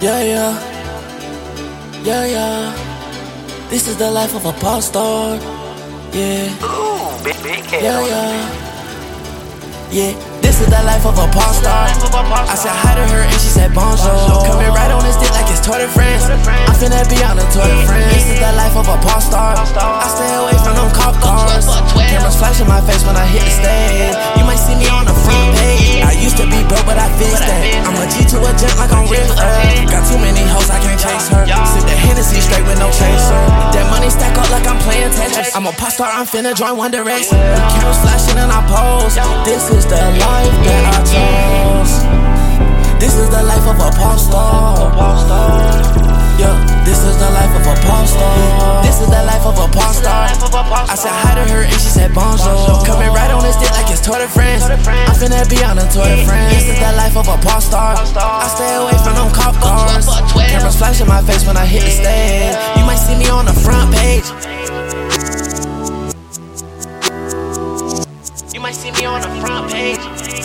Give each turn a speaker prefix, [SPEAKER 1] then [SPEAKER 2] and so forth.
[SPEAKER 1] Yeah, yeah, yeah, yeah. This is the life of a pop star. Yeah,
[SPEAKER 2] Ooh, big
[SPEAKER 1] yeah, yeah. Yeah, this is the life of a pop star. I said hi to her and she said bonjour. Coming right on this dick like it's Tour de France. I'm finna be on the Tour de France. This is the life of a pop star. I stay away from them cop cars. Cameras flashing my face when I hit the stage. You might see me on the front page. I used to be broke, but I fixed that. I'm a G to a jet like I'm Rick. Got too many hoes, I can't chase her. Sip the Hennessy straight with no chaser. That money stack up like I'm playing Tetris. I'm a pop star, I'm finna join One Direction. Cameras flashing and I pose. This is the life that I chose. This is the life of a pop star. Yeah, this is the life of a pop star. This is the life of a pop star. I said hi to her and she said bonjour. Coming right on this dick like it's Tour de France. I'm finna be on the Tour de France. This is the life of a pop star. I stay away from them cop cars. Cameras flashing my face when I hit the stage. You might see me on the front page. You might see me on the front page.